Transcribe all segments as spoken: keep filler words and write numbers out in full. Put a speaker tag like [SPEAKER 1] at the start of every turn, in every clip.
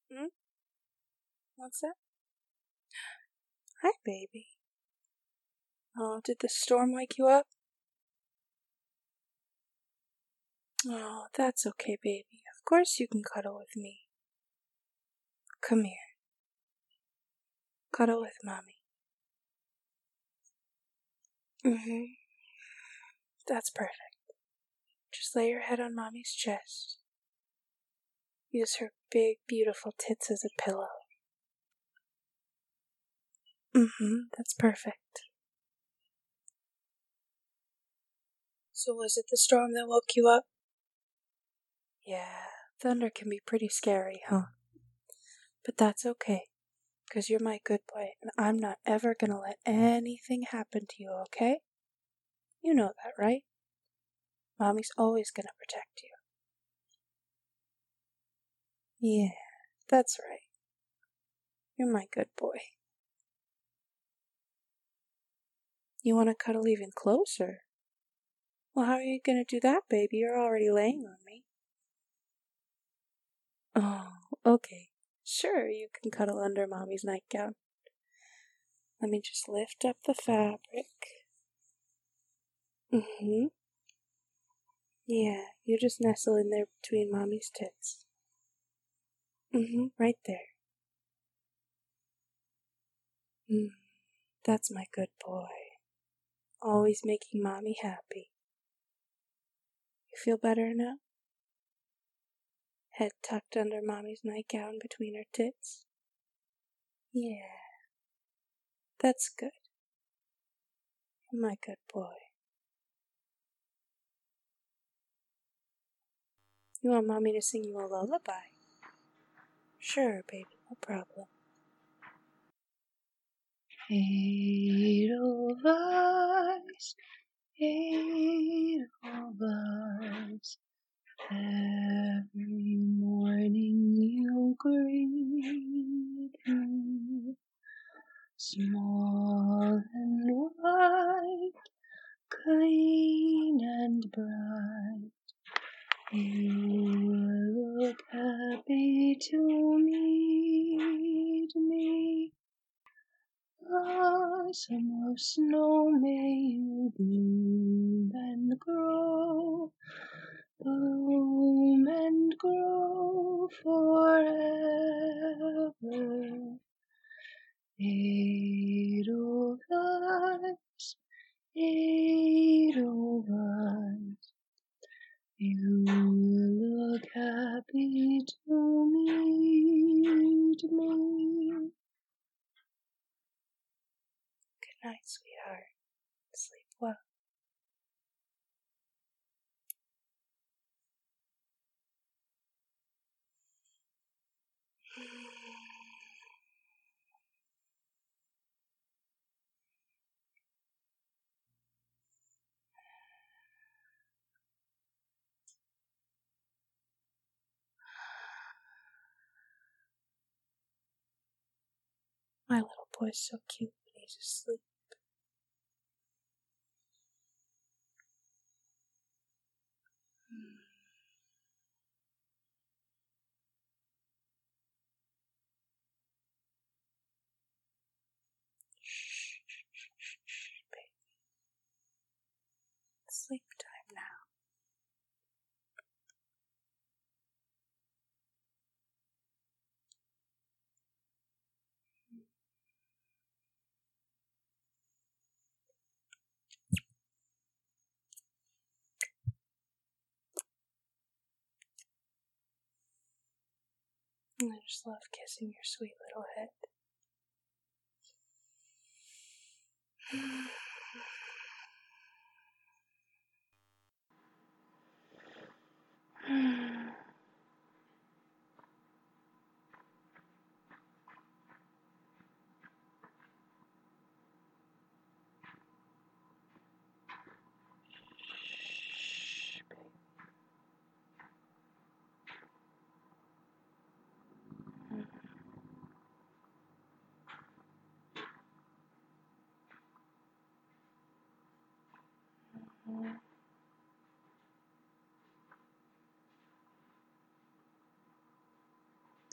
[SPEAKER 1] Hmm? What's that? Hi, baby. Oh, did the storm wake you up? Oh, that's okay, baby. Of course you can cuddle with me. Come here. Cuddle with Mommy. Mm-hmm. That's perfect. Just lay your head on Mommy's chest. Use her big, beautiful tits as a pillow. Mm-hmm. That's perfect. So was it the storm that woke you up? Yeah, thunder can be pretty scary, huh? But that's okay, because you're my good boy, and I'm not ever gonna let anything happen to you, okay? You know that, right? Mommy's always gonna protect you. Yeah, that's right. You're my good boy. You want to cuddle even closer? Well, how are you gonna do that, baby? You're already laying on me. Oh, okay. Sure, you can cuddle under Mommy's nightgown. Let me just lift up the fabric. Mm-hmm. Yeah, you just nestle in there between Mommy's tits. Mm-hmm, right there. Mm, that's my good boy. Always making Mommy happy. You feel better now? Head tucked under Mommy's nightgown between her tits? Yeah, that's good. You're my good boy. You want Mommy to sing you a lullaby? Sure, baby, no problem. Edelweiss, Edelweiss, every morning you greet me, small and white, clean and bright. You look happy to meet me. Ah, summer snow, may you bloom and grow, bloom and grow forever. Edelweiss, Edelweiss, you look happy to meet me. Good night, sweetheart. Sleep well. My little boy's so cute when he's asleep. Shh, shh, shh, shh, shh, baby. Sleep time now. I just love kissing your sweet little head. Shh, baby.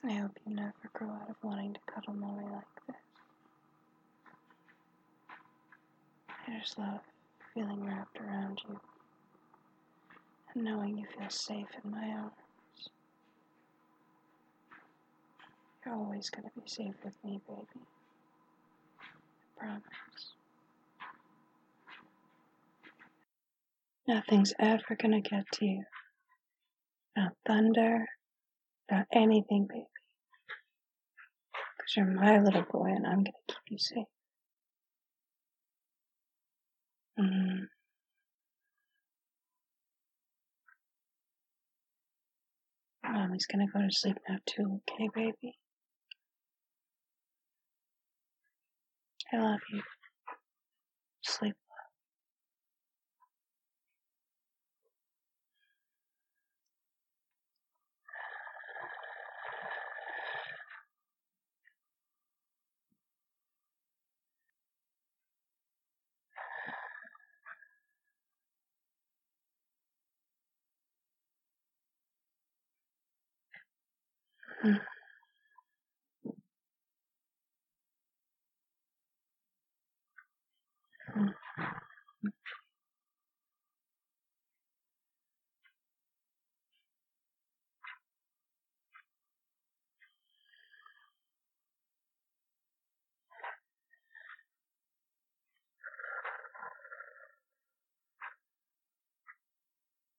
[SPEAKER 1] I hope you never grow out of wanting to cuddle Molly like this. I just love feeling wrapped around you and knowing you feel safe in my arms. You're always going to be safe with me, baby. I promise. Nothing's ever going to get to you. Not thunder, not anything, baby. Because you're my little boy and I'm going to keep you safe. Mm. Mommy's going to go to sleep now too, okay, baby? I love you. Sleep. Mm. Mm.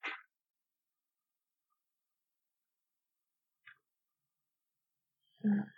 [SPEAKER 1] Mm.